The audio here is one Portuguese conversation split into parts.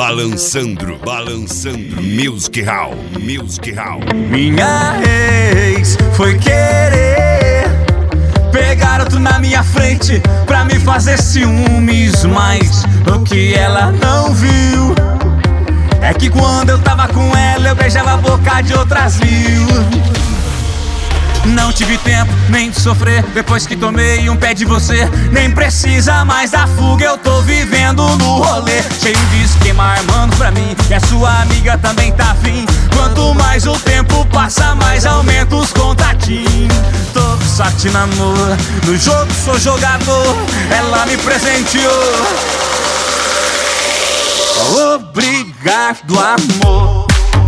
Balançando, Music Hall. Minha ex foi querer pegar outro na minha frente pra me fazer ciúmes, mas o que ela não viu é que quando eu tava com ela eu beijava a boca de outras mil. Não tive tempo nem de sofrer depois que tomei um pé de você. Nem precisa mais da fuga, eu tô vivendo no rolê. Cheio de esquema armando pra mim, e a sua amiga também tá afim. Quanto mais o tempo passa, mais aumenta os contatinhos. Tô com sorte no amor, no jogo sou jogador. Ela me presenteou. Obrigado, amor.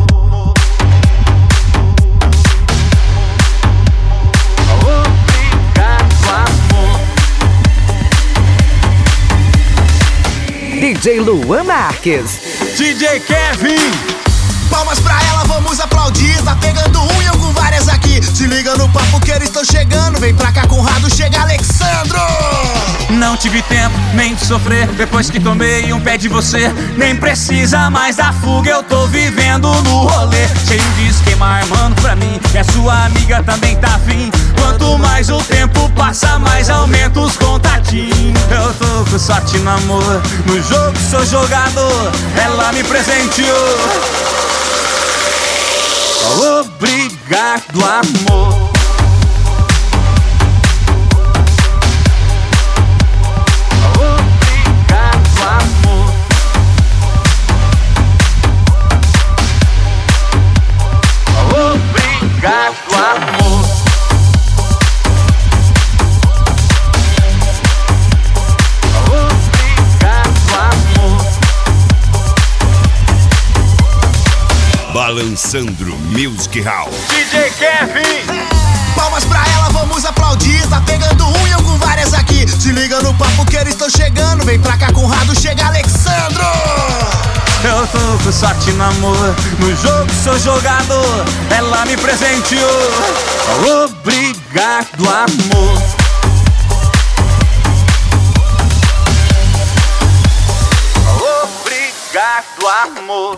DJ Luan Marques, DJ Kevin. Palmas pra ela, vamos aplaudir. Tá pegando um e eu com várias aqui. Se liga no papo que eles estão chegando. Vem pra cá, Conrado, chega Alexandro. Não tive tempo nem de sofrer depois que tomei um pé de você. Nem precisa mais da fuga, eu tô vivendo no rolê. Cheio de esquema armando pra mim, e a sua amiga também tá afim. Quanto mais o tempo passa, mais aumenta os contatinhos. Eu tô com sorte no amor, no jogo sou jogador. Ela me presenteou. Obrigado, amor. Obrigado, amor. Obrigado, amor. Obrigado, amor. Balançando Music Hall. DJ Kevin. Palmas pra ela, vamos aplaudir. Tá pegando um e eu com várias aqui. Se liga no papo que eles estão chegando. Vem pra cá, Conrado, chega Alexandro. Eu tô com sorte no amor, no jogo sou jogador. Ela me presenteou. Obrigado, amor.